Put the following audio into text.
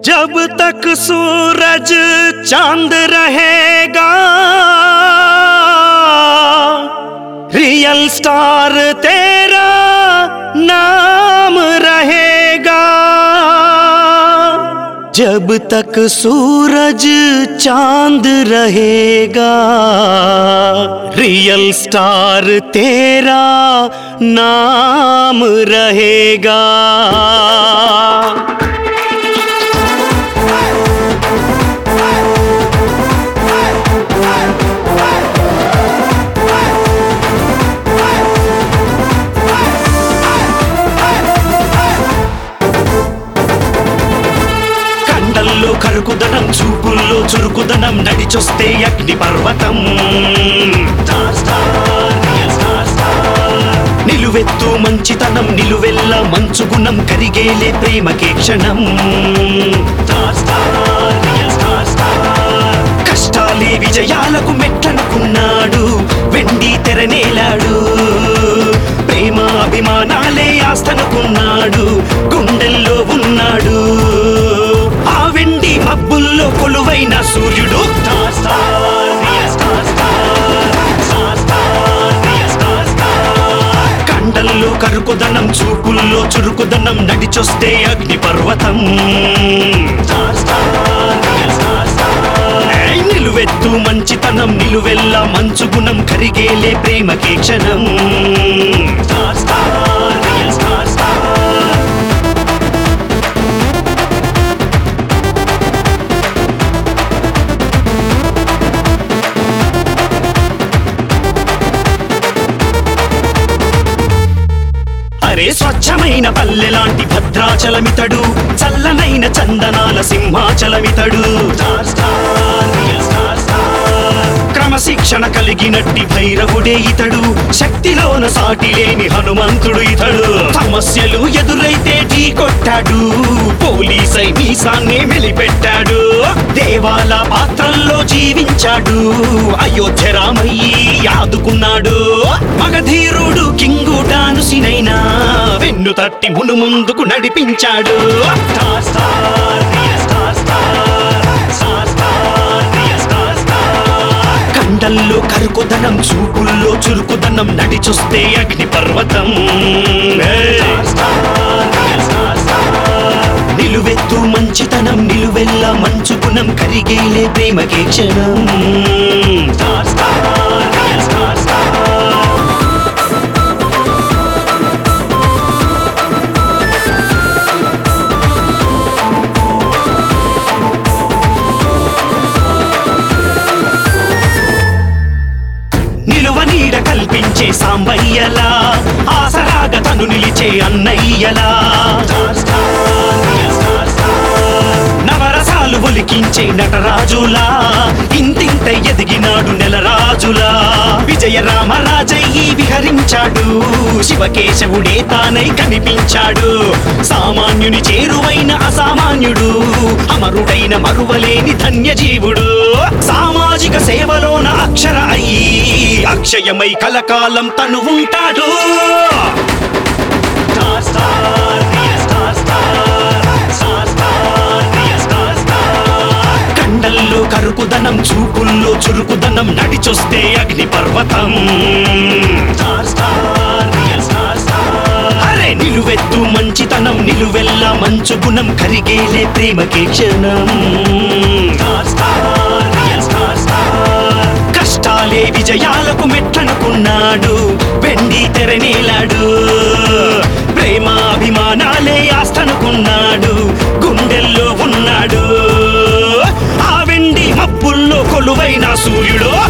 जब तक सूरज चांद रहेगा रियल स्टार तेरा नाम रहेगा। जब तक सूरज चांद रहेगा रियल स्टार तेरा नाम रहेगा। కరుకుదనం చూపుల్లో చురుకుదనం నడిచొస్తే అగ్ని పర్వతం నిలువెత్తు మంచితనం నిలువెల్ల మంచుగుణం కరిగేలే ప్రేమకే క్షణం కష్టాలే విజయాలకు మెట్లనుకున్నాడు వెండి తెరనేలాడు ప్రేమ అభిమానాలే ఆస్తనుకున్నాడు గుండెల్లో ఉన్నాడు వెండి మబ్బుల్లో కొలువైన సూర్యుడు కండల్లో కరుకుదనం చూపుల్లో చురుకుదనం నడిచొస్తే అగ్ని పర్వతం నిలువెత్తు మంచితనం నిలువెల్ల మంచుగుణం కరిగేలే ప్రేమకే క్షణం అరే స్వచ్ఛమైన పల్లెలాంటి భద్రాచలమితడు చల్లనైన చందనాల సింహాచలమితడు క్రమశిక్షణ కలిగినట్టి భైరవుడే ఇతడు శక్తిలోన సాటి లేని హనుమంతుడు ఇతడు సమస్యలు ఎదురైతే ఢీ కొట్టాడు పోలీసై మీసాన్నే మెలిపెట్టాడు దేవాల పాత్రల్లో జీవించాడు అయోధ్య రామయ్యి ఆదుకున్నాడు మగధీరుడు కింగుటానుసినైనా వెన్ను తట్టి మును ముందుకు నడిపించాడు కండల్లో కరుకుదనం చూపుల్లో చురుకుదనం నడిచొస్తే అగ్ని పర్వతం నిలువెత్తు మంచితనం నిలువెల్ల మంచుగుణం కరిగేలే ప్రేమకే క్షణం నీడ కల్పించే సాంబయ్యలా ఆసరాగా తను నిలిచే అన్నయ్యలా నవరసాలు ఒలికించే నటరాజులా ఇంతింత ఎదిగినాడు నెలరాజులా విజయ రామరాజయ్యి విహరించాడు శివకేశవుడే తానై కనిపించాడు సామాన్యుని చేరువైన అసామాన్యుడు అమరుడైన మరువలేని ధన్యజీవుడు సామాజిక సేవలోన అక్షర అయ్యి అక్షయమై కలకాలం తను ఉంటాడు కండల్లో కరుకుదనం చూపుల్లో చురుకుదనం నడిచొస్తే అగ్ని పర్వతం అరే నిలువెత్తు మంచితనం నిలువెల్ల మంచుగుణం కరిగేలే ప్రేమకే క్షణం కష్టాలే విజయాలకు మెట్లనుకున్నాడు వెండి తెరనేలాడు ప్రేమ అభిమానాలే ఆస్తనుకున్నాడు గుండెల్లో ఉన్నాడు ఆ వెండి మబ్బుల్లో కొలువైన సూర్యుడు